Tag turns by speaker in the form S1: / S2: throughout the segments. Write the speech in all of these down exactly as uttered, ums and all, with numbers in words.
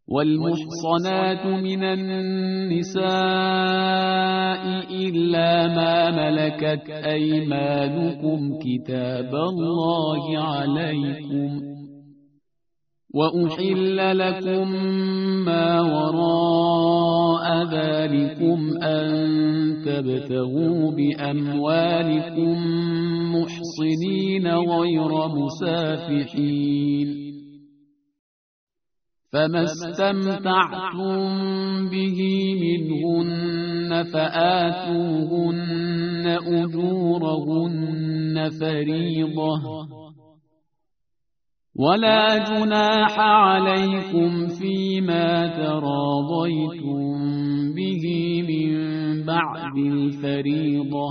S1: والمحصنات من النساء إلا ما ملكت أيمانكم كتاب الله عليكم، وأحل لكم ما وراء ذلكم أن تبتغوا بأموالكم محصنين غير مسافحين، فما استمتعتم به منهن فآتوهن أجورهن فريضة، ولا جناح عليكم فيما تراضيتم به من بعد الفريضة،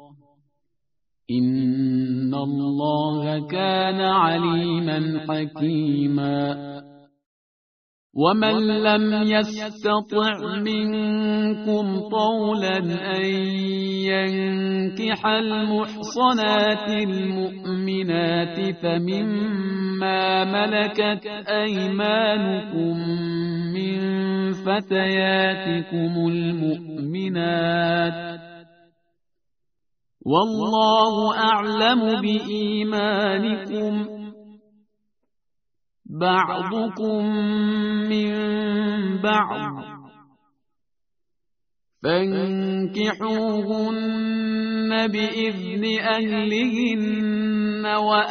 S1: إن الله كان عليما حكيما. ومن لم يستطع منكم طولا أن ينكح المحصنات المؤمنات فمما ملكت أيمانكم من فتياتكم المؤمنات، والله أعلم بإيمانكم، بعضكم من بعض، فانكحوهن بإذن أهلهن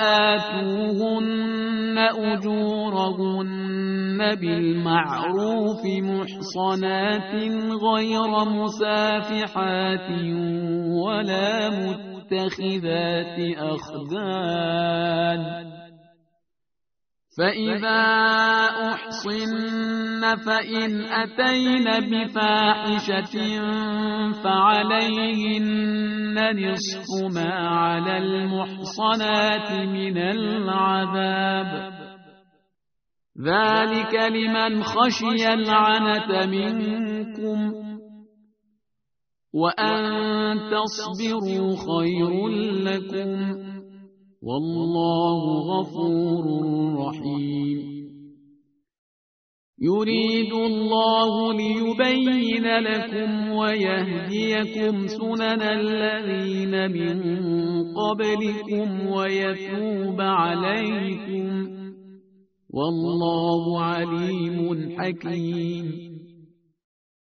S1: وآتوهن أجورهن بالمعروف محصنات غير مسافحات ولا متخذات أخدان، فإذا أحصن فإن أتين بفاحشة فعليهن نصف ما على المحصنات من العذاب، ذلك لمن خشي العنة منكم، وأن تصبروا خير لكم، والله غفور رحيم. يريد الله ليبين لكم ويهديكم سنن الذين من قبلكم ويتوب عليكم، والله عليم حكيم.